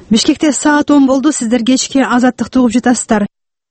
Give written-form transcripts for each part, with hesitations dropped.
Бишкекте саат 10 болду. Сиздер кечки Азаттыкты угуп жатасыздар.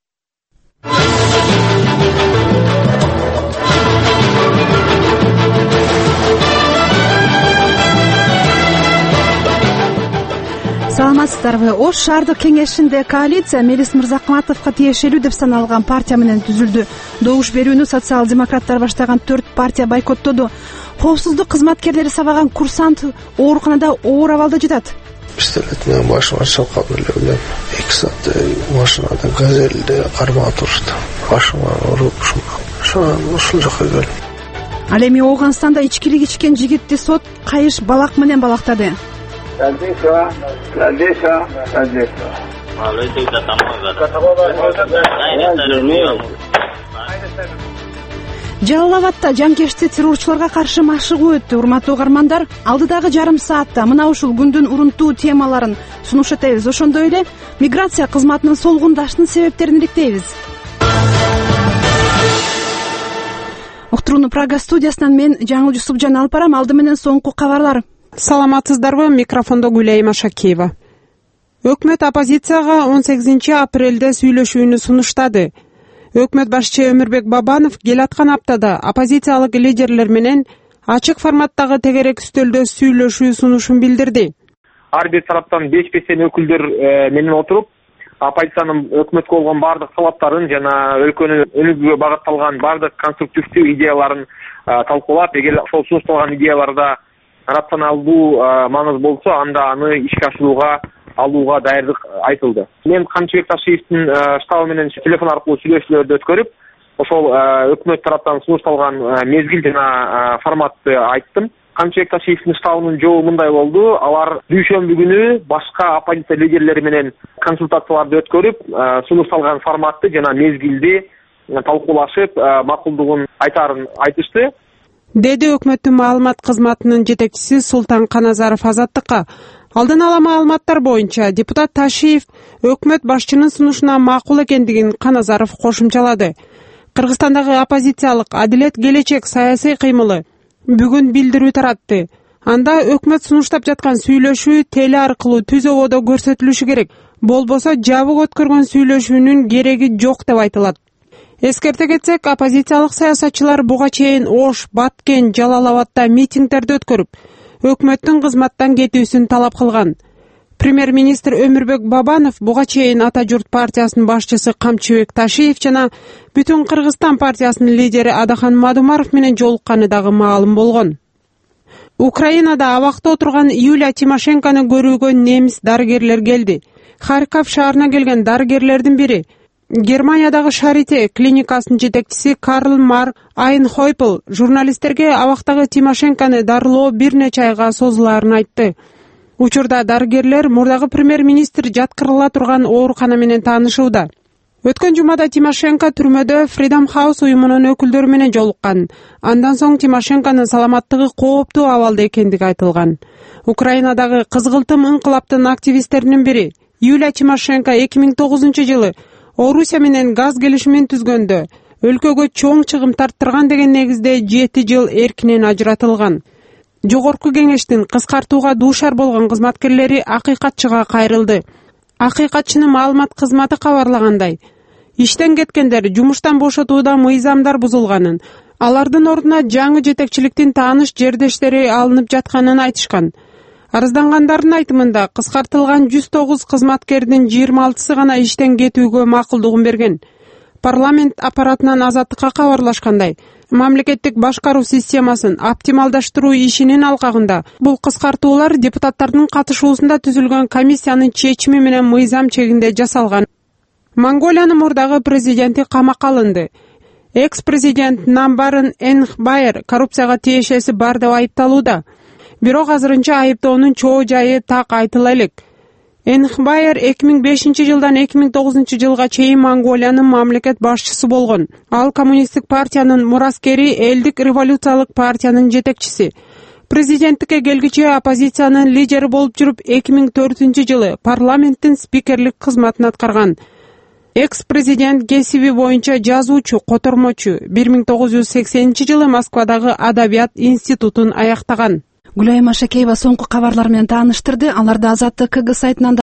Саламатсыздарбы? Ош шаардык кеңешинде коалиция Мелис Мырзакматовго тиешелүү деп саналган партия менен түзүлдү. Добуш берүүнү социал-демократтар баштаган 4 партия бойкоттоду. Коопсуздук кызматкерлери сабаган курсант ооруканада оор абалда жатат. Пистолет менен башыма чалкап эле 2 саат машинада газелде кармап турду. Башыма уруп ушул жака келдим. Ал эми Ооганстанда ичкилик ичкен жигитти сот кайыш балак менен балактады. Жалал Абадта жанкечти террорчуларга каршы машыгуу өттү. Урматтуу угармандар, алдыдагы жарым саатта мына ушул күндүн урунттуу темаларын сунуш этебиз. Ошондой эле миграция кызматынын солгундашынын себептерин иликтейбиз. Уктурууну Прага студиясынан мен Жаңыл Жусупжан алып барам. Алды менен соңку кабарлар. Саламатсыздарбы? Микрофондо Гүлайым Ашакиева. Өкмөт оппозицияга 18 апрелде сүйлөшүүнү сунуштады. Өкмөт башчы Өмүрбек Бабанов келаткан аптада оппозициялык лидерлер менен ачык форматтагы тегерек үстөлдө сүйлөшүү сунушун билдирди. Ар бир тараптан 5 өкүлдөр менен отуруп, оппозициянын өкмөткө болгон бардык талаптарын жана өлкөнүн өнүгүүгө багытталган бардык конструктивдүү идеяларын талкуулап, эгер ошол сунушталган идеяларда рационалдуу мааныз болсо, анда аны ишке алууга даярдык айтылды. Мен Камчыбек Ташиевдин штабы менен телефон аркылуу сүйлөшүүлөрдү өткөрүп, ошол өкмөт тараптан сунушталган мезгил жана форматты айттым. Камчыбек Ташиевдин штабынын жообу мындай болду: алар дүйшөмбү күнү башка оппозиция лидерлери менен консультацияларды өткөрүп, сунушталган форматты жана мезгилди талкуулашып, макулдугун айтарын айтышты. Деди өкмөттүн маалымат кызматынын жетекчиси Султан Каназаров Азаттыкка. Алдын ала маалыматтар боюнча депутат Ташиев өкмөт башчынын сунушуна макул экендигин Каназаров кошумчалады. Кыргызстандагы оппозициялык Адилет Келечек саясий кыймылы бүгүн билдирүү таратты. Анда өкмөт сунуштап жаткан сүйлөшүү теле аркылуу түз ободо көрсөтүлүшү керек. Болбосо жабык өткөргөн сүйлөшүүнүн кереги жок деп айтылат. Эскерте кетсек, оппозициялык саясатчылар буга чейин Ош, Баткен, Жалал Абадта митингдерди өткөрүп, өкмөттүн кызматтан кетүүсүн талап кылган. Премьер-министр Өмүрбек Бабанов буга чейин Ата журт партиясынын башчысы Камчыбек Ташиев жана Бүтүн Кыргызстан партиясынын лидери Адахан Мадумаров менен жолукканы дагы маалым болгон. Украинада абакта отурган Юлия Тимошенкону көрүүгө немис дарыгерлер келди. Харьков шаарына келген дарыгерлердин бири Германиядагы Шарите клиникасынын жетекчиси Карл Мар Айнхойпл журналисттерге абактагы Тимошенкону дарылоо бир нече айга созулаарын айтты. Учурда дарыгерлер мурдагы премьер-министр жаткырыла турган оорукана менен таанышууда. Өткөн жумада Тимошенко түрмөдө Freedom House уюмунун өкүлдөрү менен жолуккан. Андан соң Тимошенконун саламаттыгы кооптуу абалда экендиги айтылган. Украинадагы кызгылтым инкылаптын активисттеринин бири Юлия Тимошенко 2009 жылы Орусия менен газ келишимин түзгөндө өлкөгө чоң чыгым тарттырган деген негизде 7 жыл эркинен ажыратылган. Жогорку кеңештин кыскартууга дуушар болгон кызматкерлери акыйкатчыга кайрылды. Акыйкатчынын маалымат кызматы кабарлагандай, иштен кеткендер жумуштан бошотууда мыйзамдар бузулганын, алардын ордуна жаңы жетекчиликтин тааныш жердештери алынып жатканын айтышкан. Арыздангандардын айтымында кыскартылган 109 кызматкердин 26сы гана иштен кетүүгө макулдугун берген. Парламент аппаратынан Азаттыкка кабарлашкандай, мамлекеттик башкаруу системасын оптималдаштыруу ишинин алкагында бул кыскартуулар депутаттардын катышуусунда түзүлгөн комиссиянын чечими менен мыйзам чегинде жасалган. Монголиянын мурдагы президенти камакка алынды. Экс-президент Намбарын Энхбайер коррупцияга тиешеси бар деп айыпталууда. Бирок азырынча айыптоонун чоо жайы так айтыла элек. Энхбайер 2005 жылдан 2009 жылга чейин Монголиянын мамлекет башчысы болгон. Ал коммунисттик партиянын мураскери, элдик революциялык партиянын жетекчиси. Президенттикке келгиче оппозициянын лидери болуп жүрүп 2004 жылы парламенттин спикерлик кызматын аткарган. Экс-президент кесиби боюнча жазуучу, котормочу. 1980 жылы Москвадагы Адабият институтун аяктаган. Гүлайым Ашакеева соңку кабарлар менен тааныштырды. Аларды Азаттык КГ сайтынан